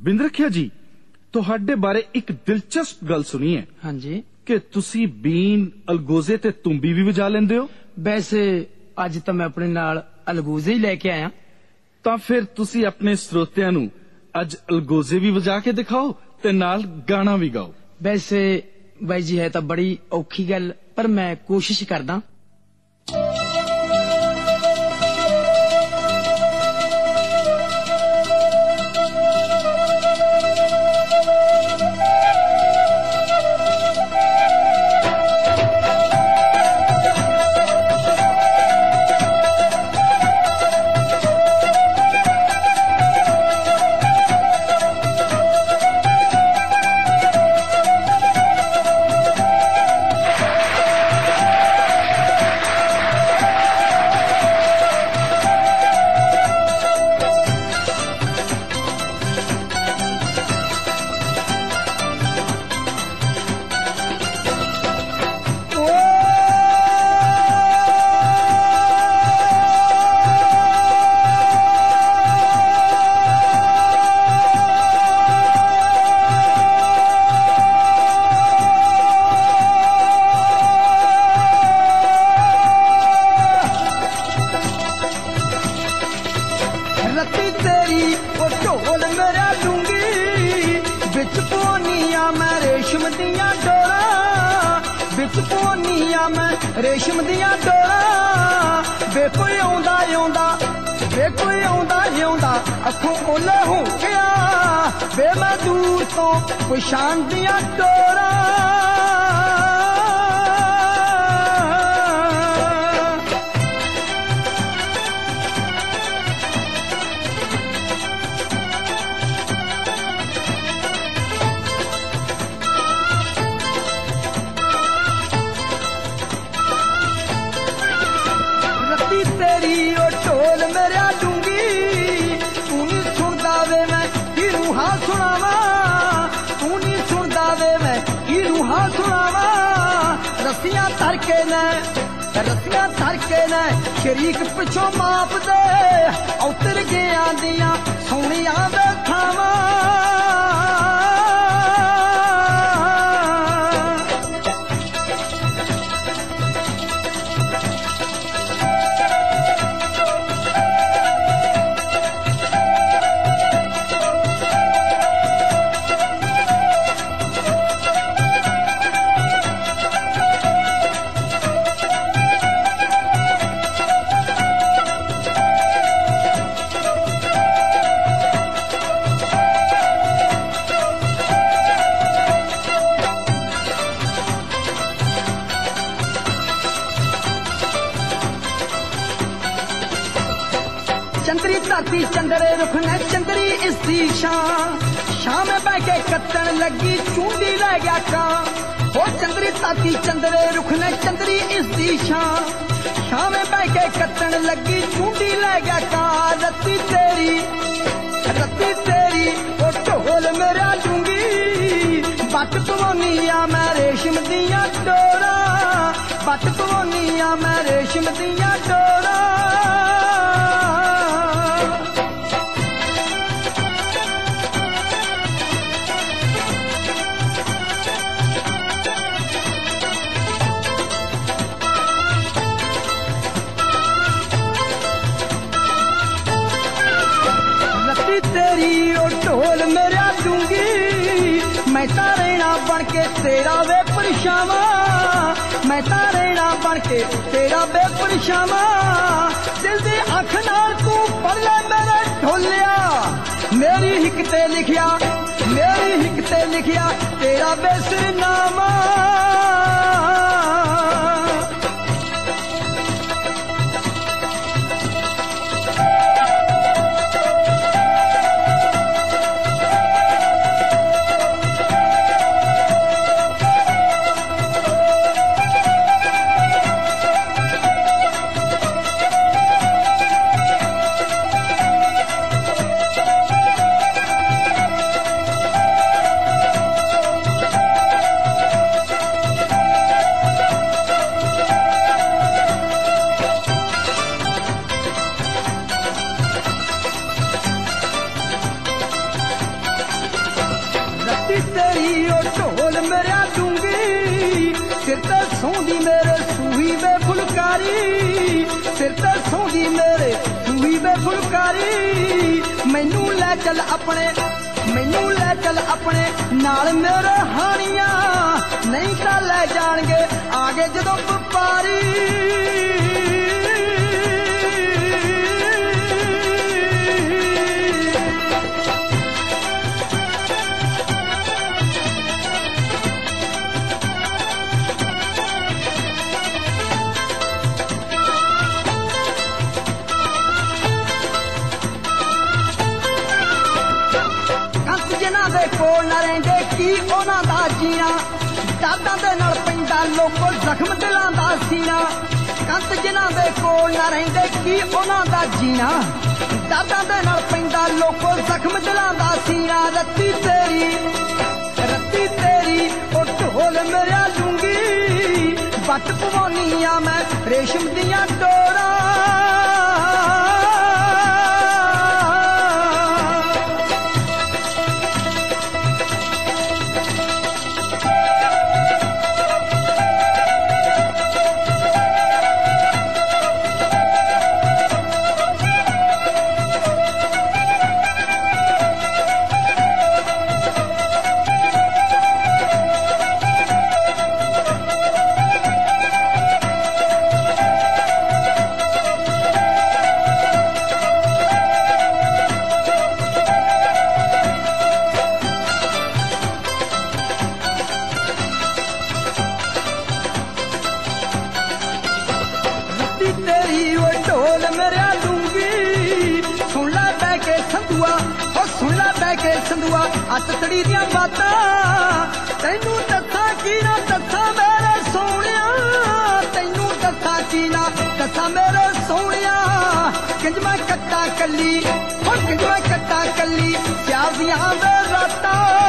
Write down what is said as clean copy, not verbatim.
ਬਿੰਦ ਰੱਖਿਆ ਜੀ, ਤੁਹਾਡੇ ਬਾਰੇ ਇੱਕ ਦਿਲਚਸਪ ਗੱਲ ਸੁਣੀ ਹੈ। ਹਾਂਜੀ। ਕਿ ਤੁਸੀਂ ਬੀਨ, ਅਲਗੋਜ਼ੇ ਤੇ ਤੁੰਬੀ ਵੀ ਵਜਾ ਲੈਂਦੇ ਹੋ। ਵੈਸੇ ਅੱਜ ਤਾਂ ਮੈਂ ਆਪਣੇ ਨਾਲ ਅਲਗੋਜ਼ੇ ਹੀ ਲੈ ਕੇ ਆਇਆ। ਤਾਂ ਫਿਰ ਤੁਸੀਂ ਆਪਣੇ ਸਰੋਤਿਆਂ ਨੂੰ ਅੱਜ ਅਲਗੋਜ਼ੇ ਵੀ ਵਜਾ ਕੇ ਦਿਖਾਓ ਤੇ ਨਾਲ ਗਾਣਾ ਵੀ ਗਾਓ। ਵੈਸੇ ਬਾਈ ਜੀ ਹੈ ਤਾਂ ਬੜੀ ਔਖੀ ਗੱਲ, ਪਰ ਮੈਂ ਕੋਸ਼ਿਸ਼ ਕਰਦਾ। रेशम दियां डोरां वे कोई आउंदा आउंदा वे कोई आउंदा आउंदा अखों ओले हो गया वे मैं दूर तो पछाण दियां डोरां। रस्सियां धर के न शरीक पिछों माप दे उतर गया दियां सोनिया दे थावां। चंदरे रुख ने चंदरी इसकी शाम में बह के कत्तन लगी चूंडी लै गया कां। हो चंदरी ताती चंदरे रुख ने चंदरी इसकी शाम में बह के कत्तन लगी चूंडी लै गया कां। रत्ती तेरी ओ ढोल मेरा डूंगी बट पवानिया मैं रेशम दियां डोरां बट पवानिया मैं रेशम दियां डोरां। ढोल मेरा दूंगी मैं तारेना बन के तेरा वे परछावा मैं तारेना बन के तेरा वे परछावा। दिल दी अख नाल तू पढ़ ले मेरे ढोलिया मेरी हिक ते लिखिया तेरा बेसरनामा। रत्ती तेरी ओ ढोल मेरा दूंगी सिर ते सौंदी मेरे सूही वे फुलकारी सिर ते सौंदी मेरे सूही वे फुलकारी मैनू ले चल अपने नाल मेरे हानियां नहीं तां ले जाणगे आगे जदों व्यापारी जिन्हां दे कोल न रहिंदे की उन्हां दा जीना दादां दे नाल पैंदा लोको जख्म दिलां दा सीना कंत जिन्हां दे कोल न रहिंदे की उन्हां दा जीना दादां दे नाल पैंदा लोको जख्म दिलां दा सीना रत्ती तेरी ओ ढोल मेरा लूंगी बट पवानी आ मैं रेशम दियां डोरां तेरी वो ढोल मेरा लूंगी सुन ला बह के संधुआ अत तड़ी दियां बातां तैनू दस्सां की ना दस्सां मेरे सोहणिया तैनू दस्सां की ना दस्सां मेरे सोहणिया किंज मैं कट्टा कल्ली स्याल दियां वे रातां